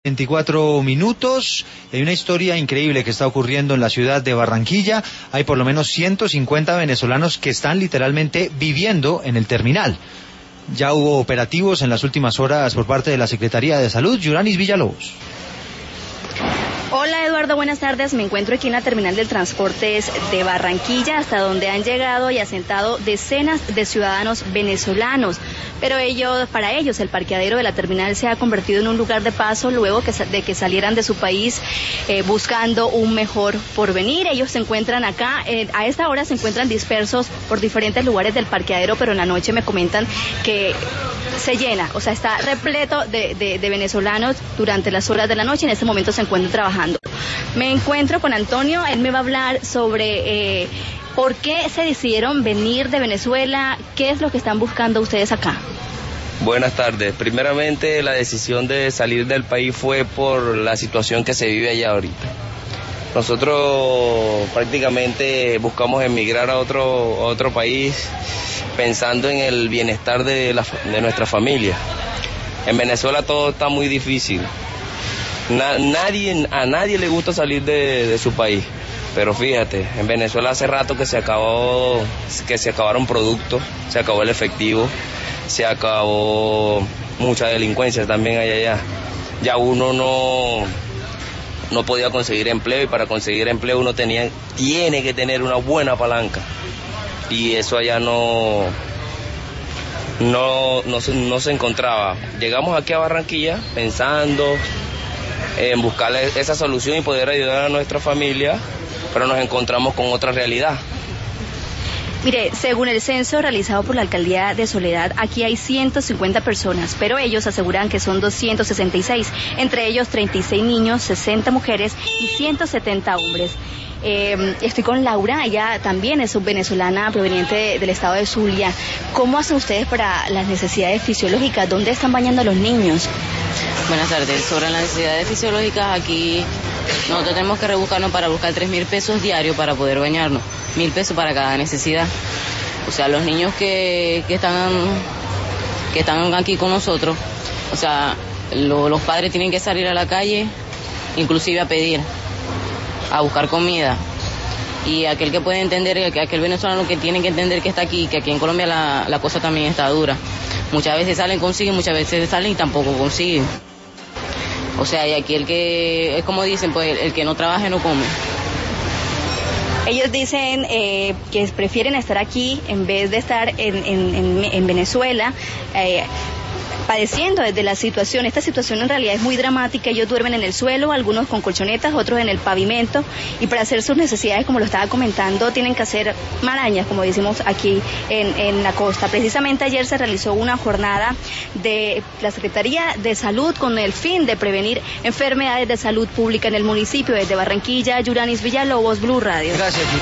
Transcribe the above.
24 minutos. Hay una historia increíble que está ocurriendo en la ciudad de Barranquilla. Hay por lo menos 150 venezolanos que están literalmente viviendo en el terminal. Ya hubo operativos en las últimas horas por parte de la Secretaría de Salud. Yuranis Villalobos. Hola Eduardo, buenas tardes. Me encuentro aquí en la terminal del Transportes de Barranquilla, hasta donde han llegado y asentado decenas de ciudadanos venezolanos. Pero para ellos el parqueadero de la terminal se ha convertido en un lugar de paso luego de que salieran de su país buscando un mejor porvenir. Ellos se encuentran acá, a esta hora se encuentran dispersos por diferentes lugares del parqueadero, pero en la noche me comentan que se llena, o sea, está repleto de venezolanos durante las horas de la noche. En este momento se encuentran trabajando. Me encuentro con Antonio, él me va a hablar sobre por qué se decidieron venir de Venezuela, qué es lo que están buscando ustedes acá. Buenas tardes. Primeramente, la decisión de salir del país fue por la situación que se vive allá ahorita. Nosotros prácticamente buscamos emigrar a otro país pensando en el bienestar de nuestra familia. En Venezuela todo está muy difícil. A nadie le gusta salir de su país, pero fíjate, en Venezuela hace rato que se acabaron productos, se acabó el efectivo, se acabó mucha delincuencia también allá. Ya uno no podía conseguir empleo, y para conseguir empleo uno tiene que tener una buena palanca, y eso allá no se encontraba. Llegamos aquí a Barranquilla pensando en buscar esa solución y poder ayudar a nuestra familia, pero nos encontramos con otra realidad. Mire, según el censo realizado por la Alcaldía de Soledad, aquí hay 150 personas, pero ellos aseguran que son 266, entre ellos 36 niños, 60 mujeres y 170 hombres. Estoy con Laura, ella también es venezolana proveniente del estado de Zulia. ¿Cómo hacen ustedes para las necesidades fisiológicas? ¿Dónde están bañando a los niños? Buenas tardes. Sobre las necesidades fisiológicas, aquí nosotros tenemos que rebuscarnos para buscar 3.000 pesos diarios para poder bañarnos, 1.000 pesos para cada necesidad. O sea, los niños que están aquí con nosotros, o sea, los padres tienen que salir a la calle, inclusive a pedir, a buscar comida. Y aquel que puede entender, aquel venezolano que tiene que entender que está aquí, que aquí en Colombia la cosa también está dura. Muchas veces salen, consiguen, muchas veces salen y tampoco consiguen. O sea, y aquí es como dicen, pues el que no trabaje no come. Ellos dicen que prefieren estar aquí en vez de estar en Venezuela, padeciendo desde la situación. Esta situación en realidad es muy dramática. Ellos duermen en el suelo, algunos con colchonetas, otros en el pavimento, y para hacer sus necesidades, como lo estaba comentando, tienen que hacer marañas, como decimos aquí en la costa. Precisamente ayer se realizó una jornada de la Secretaría de Salud con el fin de prevenir enfermedades de salud pública en el municipio. Desde Barranquilla, Yuranis Villalobos, Blue Radio. Gracias.